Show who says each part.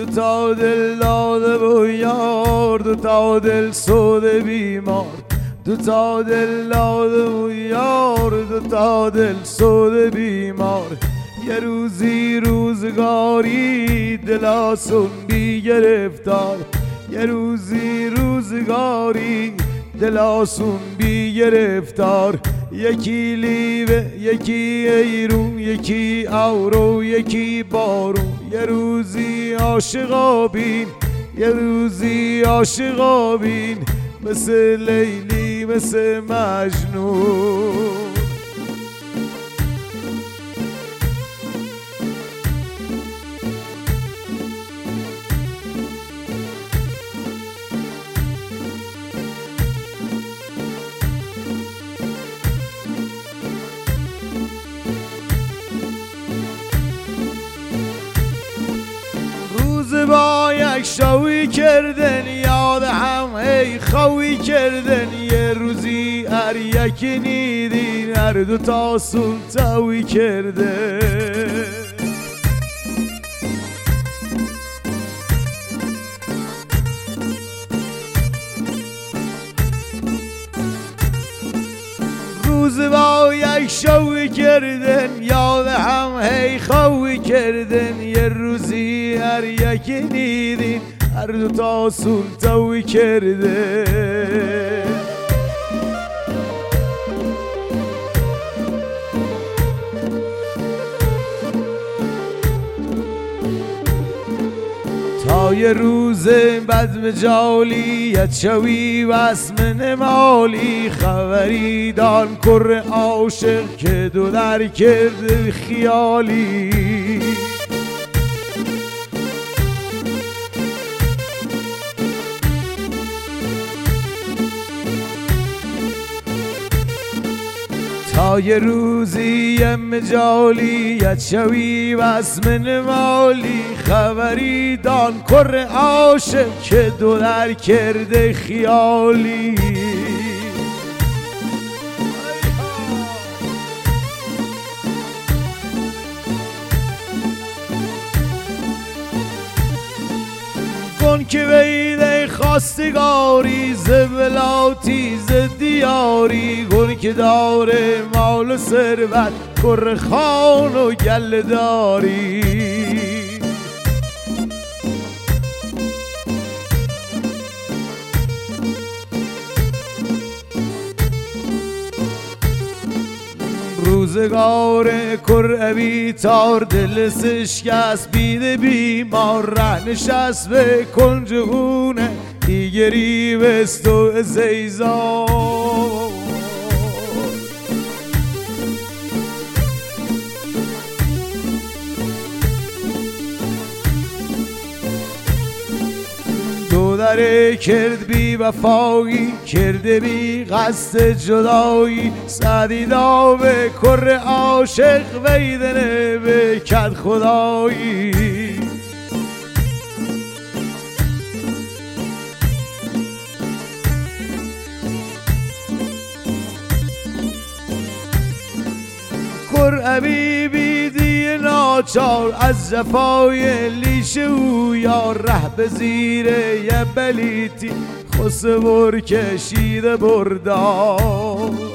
Speaker 1: تا دل داده و یار، دو تا دل سوده بیمار، دو تا دل داده و یار، دو تا دل سوده بیمار. یه روزی روزگاری دل آسون بی گرفتار، یه روزی روزگاری دل آسون بی گرفتار. یکی لیوه یکی ایرون، یکی آورو یکی بارون. یه روزی عاشقا بین، یه روزی عاشقا بین، مثل لیلی مثل مجنون. با یک شوی کردن یاد هم ای خوی کردن. یه روزی هر یکی نیدین هر دو تا سلطوی کردن. روز با یک شوی کردن یاد هم هی خوی کردن. یه روزی هر یکی دیدین هر دو تا سلطوی کردن. تا یه روز بد مجالی شوی و اسم نمالی. خبری دان کر عاشق که دو در کرده خیالی. تا یه روزی مجالی شوی و اسم نمالی. خبری دان کر عاشق که دو در کرده خیالی. کن که ویده خواستگاری ز ولاتی ز دیاری. کن که داره مال و ثروت کر خان و گله داری. روزگار کر ابیتار دل سشکست بیده بیمار. ره نشست به کنجهونه دیگری بست و زیزار. دو دره کرد بی وفایی کرده بی قصد جدایی. سعدی دا به کر عاشق ویدنه به کد خدایی. کر حبیبی دی ناچار از جفای لیش او یار. ره به زیر یه بلیتی خسبور کشیده بردار.